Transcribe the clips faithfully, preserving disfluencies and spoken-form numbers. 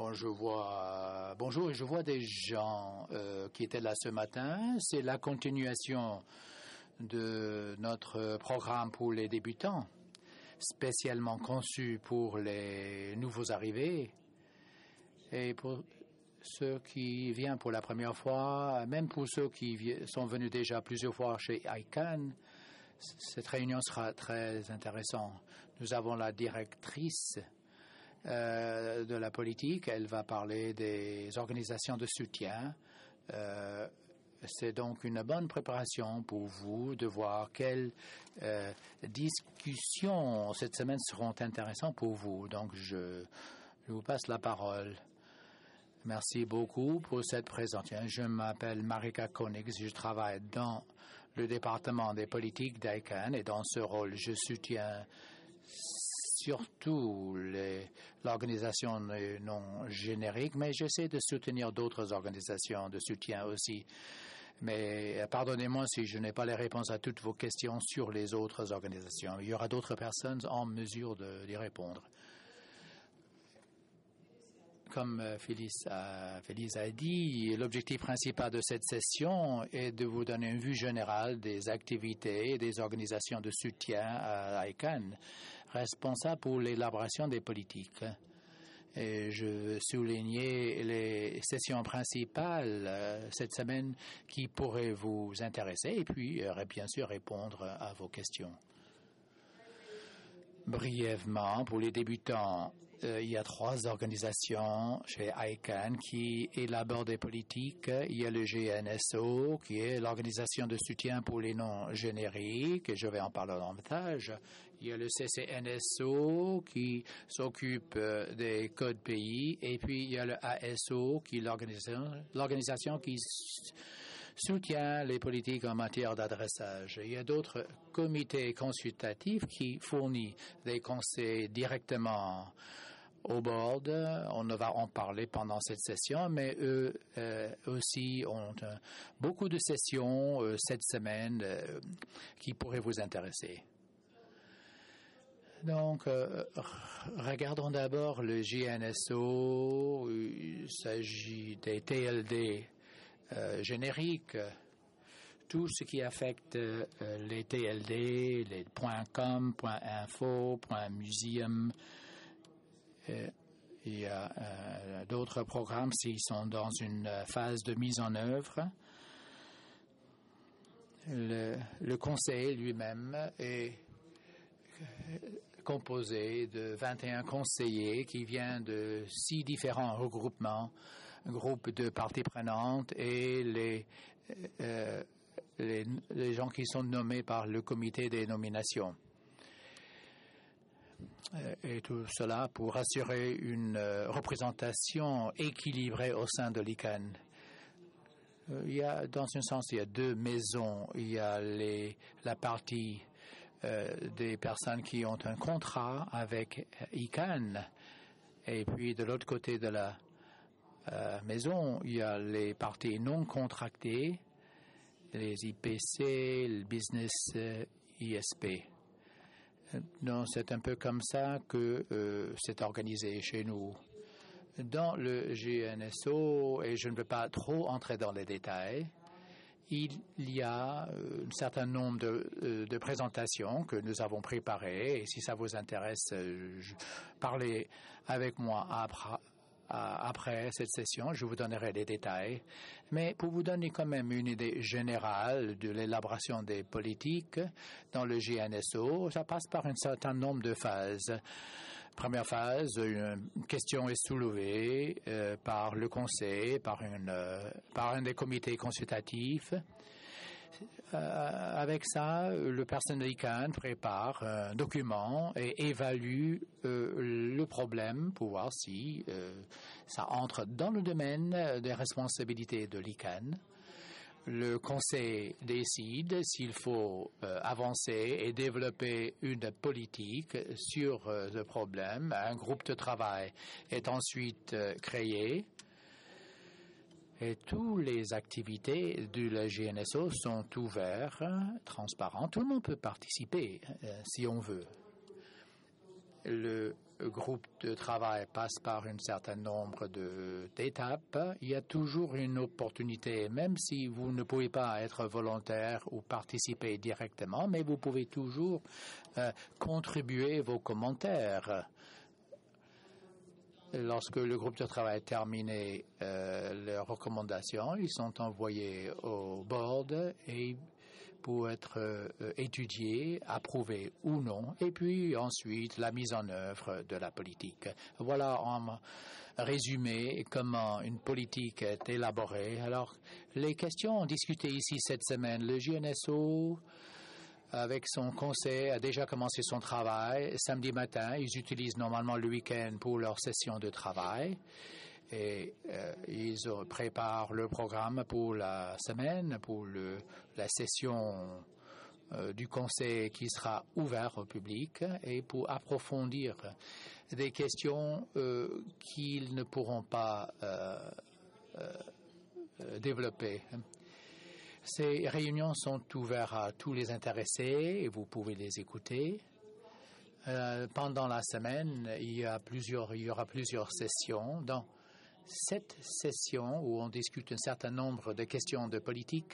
Bon, je vois, bonjour, je vois des gens euh, qui étaient là ce matin. C'est la continuation de notre programme pour les débutants, spécialement conçu pour les nouveaux arrivés et pour ceux qui viennent pour la première fois, même pour ceux qui sont venus déjà plusieurs fois chez I C A N. Cette réunion sera très intéressante. Nous avons la directrice euh, de la politique. Elle va parler des organisations de soutien. Euh, C'est donc une bonne préparation pour vous de voir quelles euh, discussions cette semaine seront intéressantes pour vous. Donc, je, je vous passe la parole. Merci beaucoup pour cette présentation. Je m'appelle Marika Koenig. Je travaille dans le département des politiques d'I C A N et dans ce rôle, je soutiens surtout l'organisation non générique, mais j'essaie de soutenir d'autres organisations de soutien aussi. Mais pardonnez-moi si je n'ai pas les réponses à toutes vos questions sur les autres organisations. Il y aura d'autres personnes en mesure d'y répondre. Comme Félix a, Félix a dit, l'objectif principal de cette session est de vous donner une vue générale des activités et des organisations de soutien à I C A N, responsables pour l'élaboration des politiques. Et je veux souligner les sessions principales euh, cette semaine qui pourraient vous intéresser et puis, euh, bien sûr, répondre à vos questions. Brièvement, pour les débutants, euh, il y a trois organisations chez I C A N qui élaborent des politiques. Il y a le G N S O, qui est l'organisation de soutien pour les noms génériques, et je vais en parler davantage. Il y a le C C N S O, qui s'occupe euh, des codes pays, et puis il y a le A S O, qui est l'organisation, l'organisation qui soutient les politiques en matière d'adressage. Il y a d'autres comités consultatifs qui fournissent des conseils directement au board. On va en parler pendant cette session, mais eux euh, aussi ont euh, beaucoup de sessions euh, cette semaine euh, qui pourraient vous intéresser. Donc, euh, regardons d'abord le G N S O. Il s'agit des T L D euh, génériques. Tout ce qui affecte euh, les T L D, les .com, .info, .museum. Euh, il y a euh, d'autres programmes s'ils sont dans une phase de mise en œuvre. Le, le conseil lui-même est composé de vingt et un conseillers qui viennent de six différents regroupements, groupes de parties prenantes et les euh, Les, les gens qui sont nommés par le comité des nominations. Et tout cela pour assurer une représentation équilibrée au sein de l'I C A N. Il y a, dans un sens, il y a deux maisons. Il y a les, la partie euh, des personnes qui ont un contrat avec I C A N. Et puis, de l'autre côté de la euh, maison, il y a les parties non contractées, les I P C, le business euh, I S P. Donc, c'est un peu comme ça que euh, c'est organisé chez nous. Dans le G N S O, et je ne veux pas trop entrer dans les détails, il y a euh, un certain nombre de, euh, de présentations que nous avons préparées. Et si ça vous intéresse, euh, je, parlez avec moi après. Après cette session, je vous donnerai des détails, mais pour vous donner quand même une idée générale de l'élaboration des politiques dans le G N S O, ça passe par un certain nombre de phases. Première phase, une question est soulevée euh, par le conseil, par, une, euh, par un des comités consultatifs. Euh, avec ça, le personnel de l'I C A N prépare un document et évalue euh, le problème pour voir si euh, ça entre dans le domaine des responsabilités de l'I C A N. Le conseil décide s'il faut euh, avancer et développer une politique sur euh, le problème. Un groupe de travail est ensuite euh, créé. Et toutes les activités du G N S O sont ouvertes, transparentes. Tout le monde peut participer euh, si on veut. Le groupe de travail passe par un certain nombre d'étapes, il y a toujours une opportunité, même si vous ne pouvez pas être volontaire ou participer directement, mais vous pouvez toujours euh, contribuer vos commentaires. Lorsque le groupe de travail a terminé euh, leurs recommandations, ils sont envoyés au board et pour être euh, étudiés, approuvés ou non, et puis ensuite la mise en œuvre de la politique. Voilà en résumé comment une politique est élaborée. Alors, les questions discutées ici cette semaine, le J N S O, avec son conseil, a déjà commencé son travail. Samedi matin, ils utilisent normalement le week-end pour leur session de travail. Et euh, ils préparent le programme pour la semaine, pour le, la session euh, du conseil qui sera ouverte au public et pour approfondir des questions euh, qu'ils ne pourront pas euh, euh, développer. Ces réunions sont ouvertes à tous les intéressés et vous pouvez les écouter. Euh, pendant la semaine, il y a plusieurs, il y aura plusieurs sessions. Dans cette session où on discute un certain nombre de questions de politique,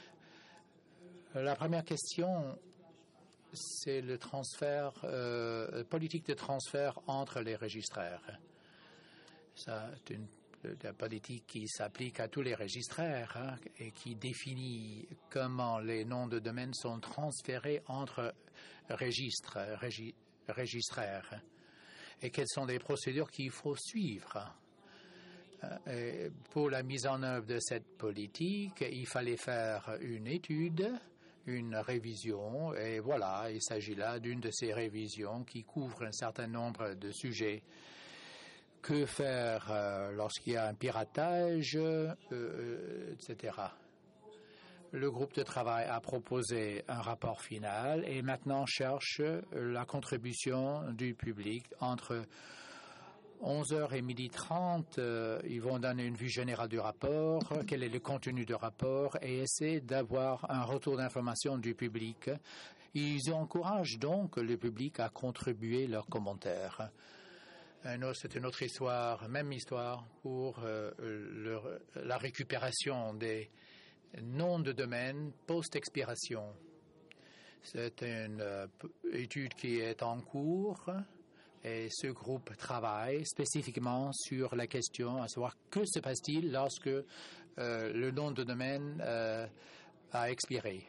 la première question, c'est le transfert, euh, politique de transfert entre les registraires. Ça, c'est une, une politique qui s'applique à tous les registraires hein, et qui définit comment les noms de domaine sont transférés entre registres, regi, registraires et quelles sont les procédures qu'il faut suivre. Et pour la mise en œuvre de cette politique, il fallait faire une étude, une révision, et voilà, il s'agit là d'une de ces révisions qui couvre un certain nombre de sujets. Que faire euh, lorsqu'il y a un piratage, euh, euh, et cetera. Le groupe de travail a proposé un rapport final et maintenant cherche la contribution du public entre onze heures et midi trente, euh, ils vont donner une vue générale du rapport, quel est le contenu du rapport et essayer d'avoir un retour d'information du public. Ils encouragent donc le public à contribuer leurs commentaires. C'est une autre histoire, même histoire pour euh, le, la récupération des noms de domaine post-expiration. C'est une euh, étude qui est en cours. Et ce groupe travaille spécifiquement sur la question à savoir que se passe-t-il lorsque euh, le nom de domaine euh, a expiré.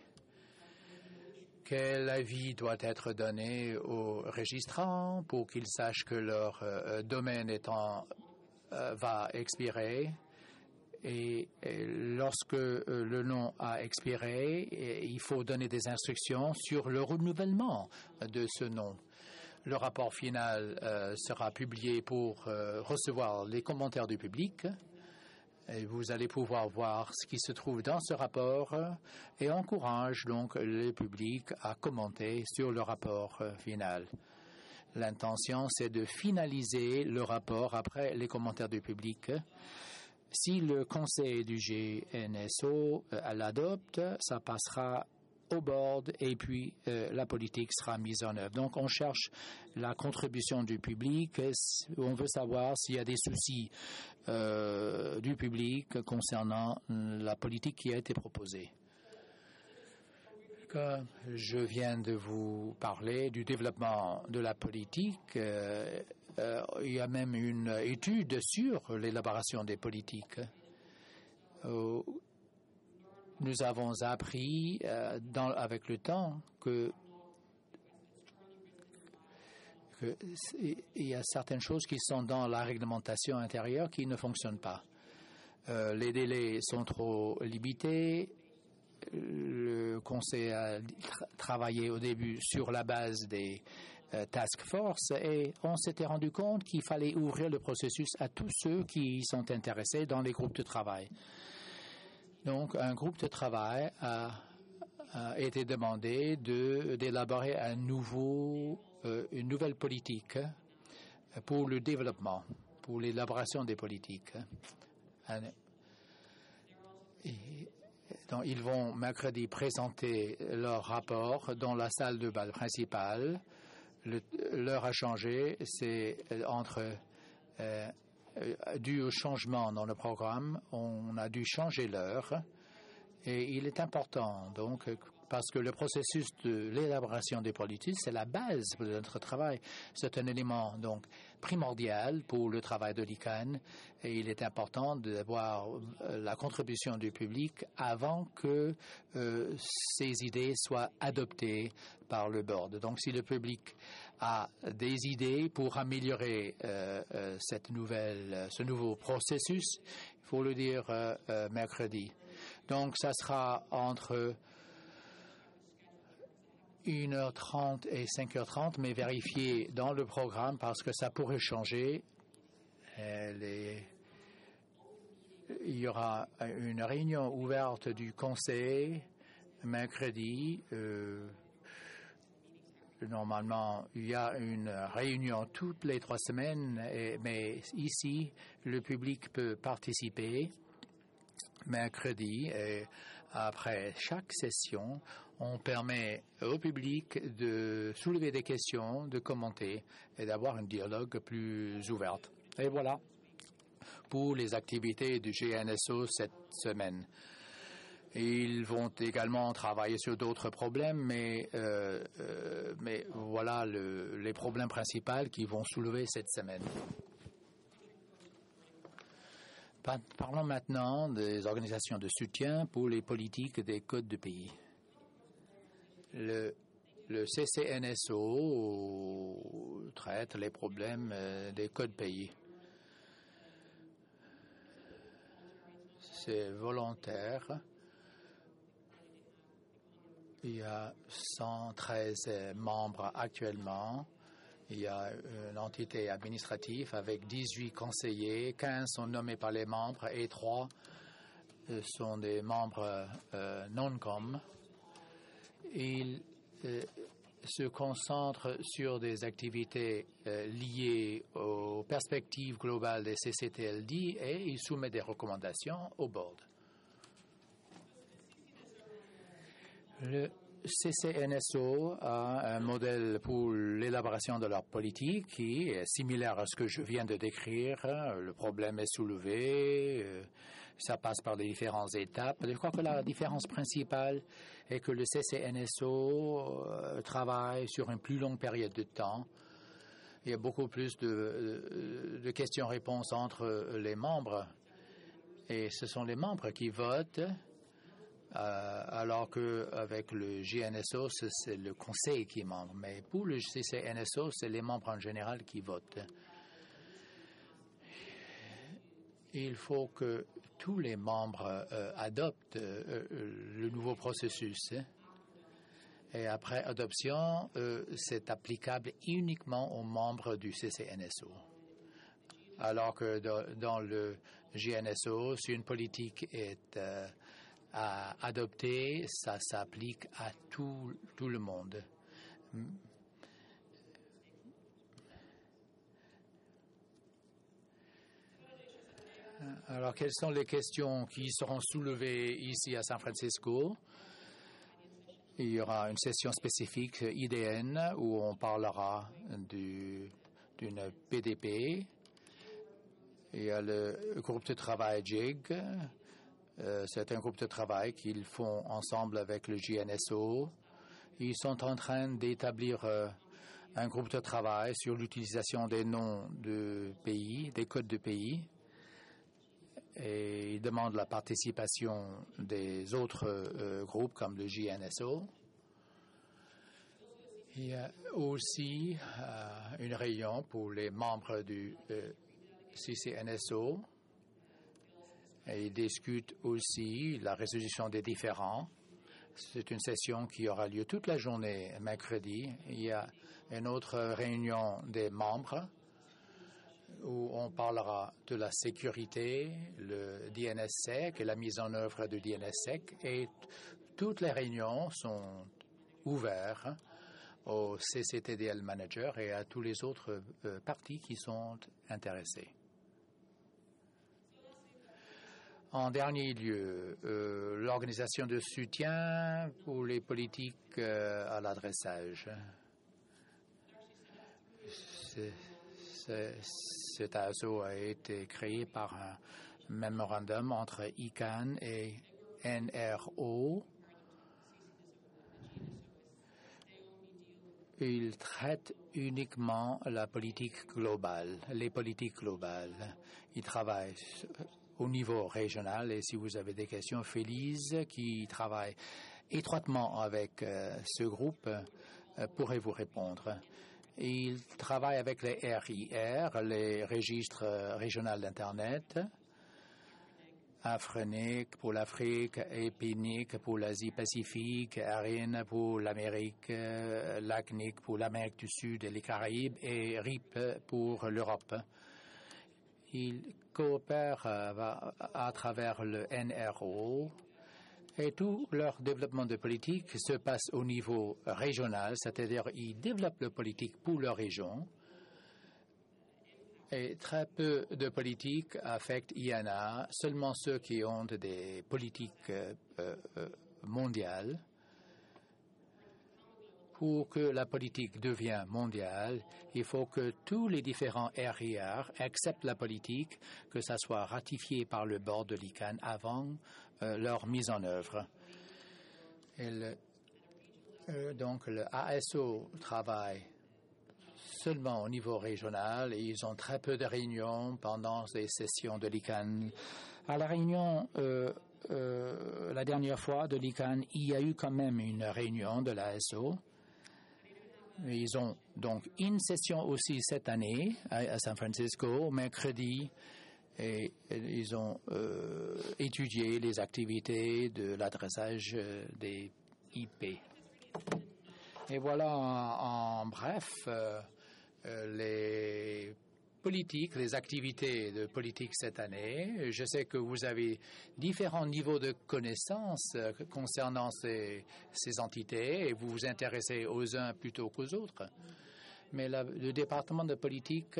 Quel avis doit être donné aux registrants pour qu'ils sachent que leur euh, domaine étant, euh, va expirer. Et, et lorsque euh, le nom a expiré, et, il faut donner des instructions sur le renouvellement de ce nom. Le rapport final euh, sera publié pour euh, recevoir les commentaires du public. Et vous allez pouvoir voir ce qui se trouve dans ce rapport et encourage donc le public à commenter sur le rapport euh, final. L'intention, c'est de finaliser le rapport après les commentaires du public. Si le conseil du G N S O euh, l'adopte, ça passera au board et puis euh, la politique sera mise en œuvre. Donc on cherche la contribution du public. On veut savoir s'il y a des soucis euh, du public concernant la politique qui a été proposée. Comme je viens de vous parler du développement de la politique, euh, euh, il y a même une étude sur l'élaboration des politiques. Euh, Nous avons appris euh, dans, avec le temps que, que il y a certaines choses qui sont dans la réglementation intérieure qui ne fonctionnent pas. Euh, les délais sont trop limités. Le Conseil a tra- travaillé au début sur la base des euh, task force et on s'était rendu compte qu'il fallait ouvrir le processus à tous ceux qui y sont intéressés dans les groupes de travail. Donc, un groupe de travail a, a été demandé de, d'élaborer un nouveau, euh, une nouvelle politique pour le développement, pour l'élaboration des politiques. Et, donc, ils vont mercredi présenter leur rapport dans la salle de bal principale. l'heure a changé, c'est entre euh, dû au changement dans le programme, on a dû changer l'heure et il est important donc parce que le processus de l'élaboration des politiques, c'est la base de notre travail. C'est un élément donc primordial pour le travail de l'I C A N et il est important d'avoir la contribution du public avant que euh, ces idées soient adoptées par le board. Donc si le public a des idées pour améliorer euh, euh, cette nouvelle, ce nouveau processus, il faut le dire euh, euh, mercredi. Donc ça sera entre une heure trente et cinq heures trente, mais vérifiez dans le programme parce que ça pourrait changer. Les... Il y aura une réunion ouverte du conseil mercredi. Euh, normalement, il y a une réunion toutes les trois semaines, et, mais ici, le public peut participer mercredi et après chaque session, on permet au public de soulever des questions, de commenter et d'avoir un dialogue plus ouvert. Et voilà pour les activités du G N S O cette semaine. Ils vont également travailler sur d'autres problèmes, mais, euh, euh, mais voilà le, les problèmes principaux qu'ils vont soulever cette semaine. Parlons maintenant des organisations de soutien pour les politiques des codes de pays. Le, le C C N S O traite les problèmes des codes pays. C'est volontaire. Il y a cent treize membres actuellement. Il y a une entité administrative avec dix-huit conseillers, quinze sont nommés par les membres et trois sont des membres euh, non-com. Ils euh, se concentrent sur des activités euh, liées aux perspectives globales des C C T L D et ils soumettent des recommandations au board. Le C C N S O a un modèle pour l'élaboration de leur politique qui est similaire à ce que je viens de décrire. Le problème est soulevé, ça passe par des différentes étapes. Je crois que la différence principale est que le C C N S O travaille sur une plus longue période de temps. Il y a beaucoup plus de, de questions-réponses entre les membres et ce sont les membres qui votent. Euh, alors qu'avec le G N S O, c'est le conseil qui est membre. Mais pour le C C N S O, c'est les membres en général qui votent. Il faut que tous les membres euh, adoptent euh, le nouveau processus. Et après adoption, euh, c'est applicable uniquement aux membres du C C N S O. Alors que dans, dans le G N S O, si une politique est euh, à adopter, ça s'applique à tout, tout le monde. Alors, quelles sont les questions qui seront soulevées ici à San Francisco? Il y aura une session spécifique I D N où on parlera du, d'une P D P. Il y a le groupe de travail J I G. Euh, c'est un groupe de travail qu'ils font ensemble avec le G N S O. Ils sont en train d'établir euh, un groupe de travail sur l'utilisation des noms de pays, des codes de pays. Et ils demandent la participation des autres euh, groupes comme le G N S O. Il y a aussi euh, une réunion pour les membres du euh, C C N S O. Et ils discutent aussi la résolution des différends. C'est une session qui aura lieu toute la journée, mercredi. Il y a une autre réunion des membres où on parlera de la sécurité, le D N S S E C et la mise en œuvre du D N S S E C. Et toutes les réunions sont ouvertes au C C T D L Manager et à tous les autres euh, partis qui sont intéressés. En dernier lieu, euh, l'organisation de soutien pour les politiques euh, à l'adressage. Cet A S O a été créé par un mémorandum entre I C A N et N R O. Il traite uniquement la politique globale, les politiques globales. Il travaille au niveau régional et si vous avez des questions, Félise, qui travaille étroitement avec euh, ce groupe, euh, pourrait vous répondre. Il travaille avec les R I R, les registres régionaux d'Internet, Afrinic pour l'Afrique, Epinic pour l'Asie-Pacifique, ARIN pour l'Amérique, LACNIC pour l'Amérique du Sud et les Caraïbes et R I P pour l'Europe. Il coopère à travers le N R O et tout leur développement de politique se passe au niveau régional, c'est-à-dire ils développent la politique pour leur région. Et très peu de politiques affectent I N A, seulement ceux qui ont des politiques euh, euh, mondiales. Pour que la politique devienne mondiale, il faut que tous les différents R I R acceptent la politique, que ça soit ratifié par le board de l'I C A N avant euh, leur mise en œuvre. Et le, euh, donc le A S O travaille seulement au niveau régional et ils ont très peu de réunions pendant les sessions de l'I C A N. À la réunion, euh, euh, la dernière fois de l'I C A N, il y a eu quand même une réunion de l'A S O. Ils ont donc une session aussi cette année à, à San Francisco, mercredi, et, et ils ont euh, étudié les activités de l'adressage des I P. Et voilà en, en bref euh, euh, les politiques, les activités de politique cette année. Je sais que vous avez différents niveaux de connaissances euh, concernant ces, ces entités et vous vous intéressez aux uns plutôt qu'aux autres. Mais la, le département de politique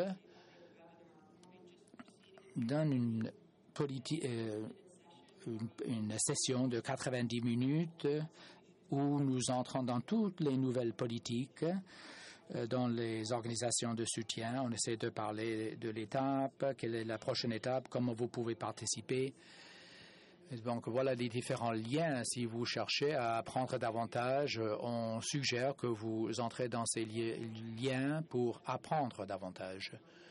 donne une, politi- euh, une, une session de quatre-vingt-dix minutes où nous entrons dans toutes les nouvelles politiques, euh, dans les organisations de soutien. On essaie de parler de l'étape, quelle est la prochaine étape, comment vous pouvez participer. Et donc voilà les différents liens. Si vous cherchez à apprendre davantage, on suggère que vous entrez dans ces li- liens pour apprendre davantage.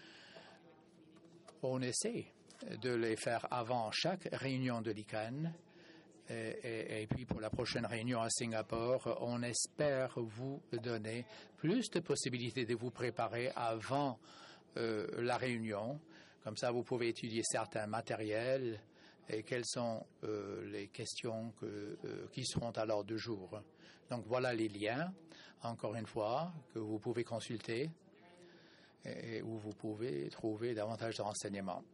On essaie de les faire avant chaque réunion de l'I C A N. Et, et, et puis pour la prochaine réunion à Singapour, on espère vous donner plus de possibilités de vous préparer avant euh, la réunion. Comme ça, vous pouvez étudier certains matériels et quelles sont euh, les questions que, euh, qui seront à l'ordre du jour. Donc voilà les liens, encore une fois, que vous pouvez consulter et, et où vous pouvez trouver davantage de renseignements.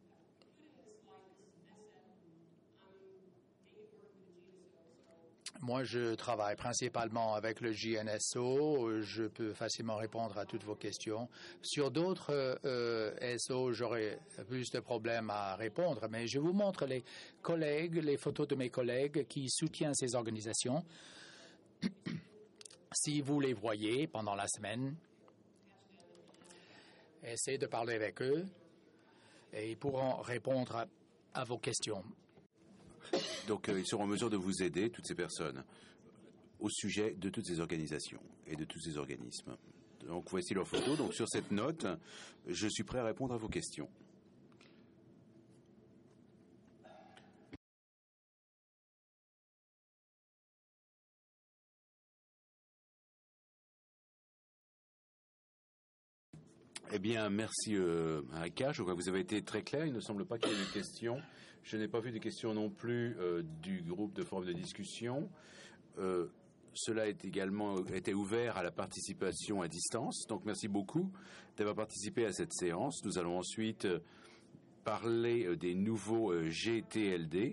Moi, je travaille principalement avec le J N S O. Je peux facilement répondre à toutes vos questions. Sur d'autres euh, S O, j'aurais plus de problèmes à répondre, mais je vous montre les collègues, les photos de mes collègues qui soutiennent ces organisations. Si vous les voyez pendant la semaine, essayez de parler avec eux et ils pourront répondre à, à vos questions. Donc, euh, ils seront en mesure de vous aider, toutes ces personnes, au sujet de toutes ces organisations et de tous ces organismes. Donc, voici leurs photos. Donc, sur cette note, je suis prêt à répondre à vos questions. Eh bien, merci euh, à Aka. Je vois que vous avez été très clair. Il ne semble pas qu'il y ait de questions. Je n'ai pas vu de questions non plus euh, du groupe de forum de discussion. Euh, cela est également été ouvert à la participation à distance. Donc, merci beaucoup d'avoir participé à cette séance. Nous allons ensuite euh, parler euh, des nouveaux euh, G T L D.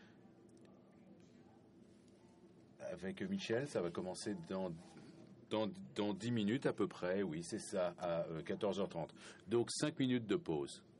Avec Michel, ça va commencer dans... Dans, dans dix minutes à peu près, oui, c'est ça, à euh, quatorze heures trente. Donc, cinq minutes de pause.